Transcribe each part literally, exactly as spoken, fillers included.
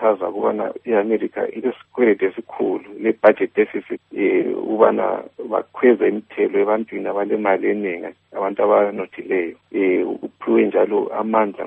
uyachaza ukubana i-America ilesikweleti esikhulu le-budget deficit um ukubana bakhweza imithelo ebantwini abalemali eningi, abantu abanothileyo. Um uphiwe njalo amandla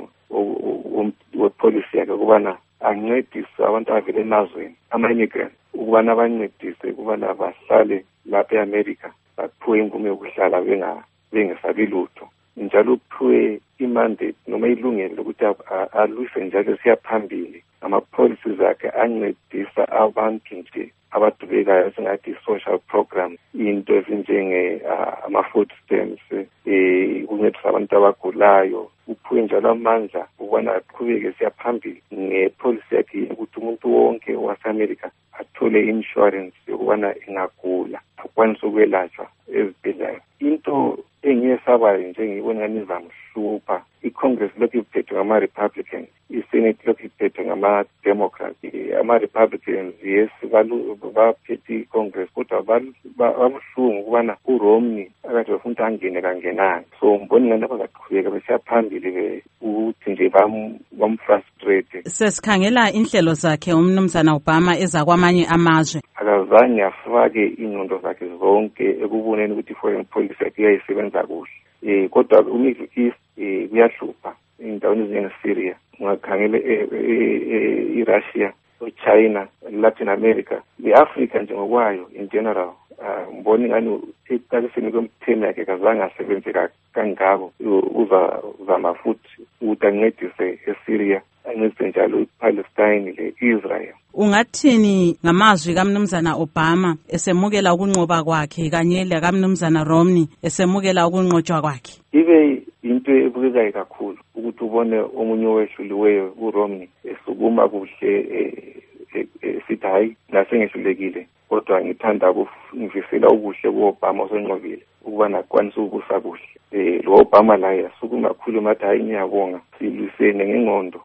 wepolicy yakhe ukubana ancedise abantu abavela emazweni, ama-immigrant, ukubana bancedise ukubana bahlale lapha e-America, baphiwe imvume yokuhlala bengesabi lutho. Njalo uphiwe imandate noma ilungelo lokuthi alwise njalo siya phambili ama-policies akhe ancedisa abantu nje abadubekayo esingathi social program, into ezinjenge ama-food stamps, um ukuncedisa abantu abagulayo. Uphiwe njalo amandla ukubana aqhubeke siya phambili ngepolicy yakhe ukuthi umuntu wonke wase-America athole i-insurance yokubana ingagula akwanise ukwelatshwa ezibhedlela. Into engiyesabayo nje ngiyibona ngani izamhlupha, i-Congress lokhu iphethwe ngama-Republicans, i-Senate lokhu iphethwe ngama-Democrats. Ama-Republicans yes baphethe i-Congress kodwa babuhlungu ukubana uRomney akade bafuna ukuthi angene kangenanga. So mbona ngani abazaqhubeka besiya phambili ukuthi nje bamfrustrate. Sesikhangela inhlelo zakhe umnumzana Obama eza kwamanye amazwe, akazange afake ingqondo zakhe zonke ekuboneni ukuthi foreign policy yakhe iyayisebenza kuhle. Um kodwa u-Middle East um kuyahlupha endaweni ezinjengeSyria, ungakhangele i-Russia, u-China, Latin America, i-Africa nje ngokwayo in general. Mboni ngani ekuqaliseni kwemitheni yakhe kazange asebenze kangako. Uzama futhi ukuthi ancedise eSyria, ancedise njalo iPalestine le-Israel. Ungathini ngamazwi kaMnumzana Obama esemukela ukunqoba kwakhe kanye lekaMnumzana Romney esemukela ukunqotshwa kwakhe? Ibe into ebukekayo kakhulu ukuthi ubone omunye owehluliweyo uRomney esukuma kuhle sithi hayi nasengehlulekile, kodwa ngithanda ukufisela ubuhle ku-Obama osenqobile ukuba nakwanisa ukubusa kuhle. Um lo Obama naye asukuma kakhulu mathi hayi ngiyabonga silwisene ngengqondo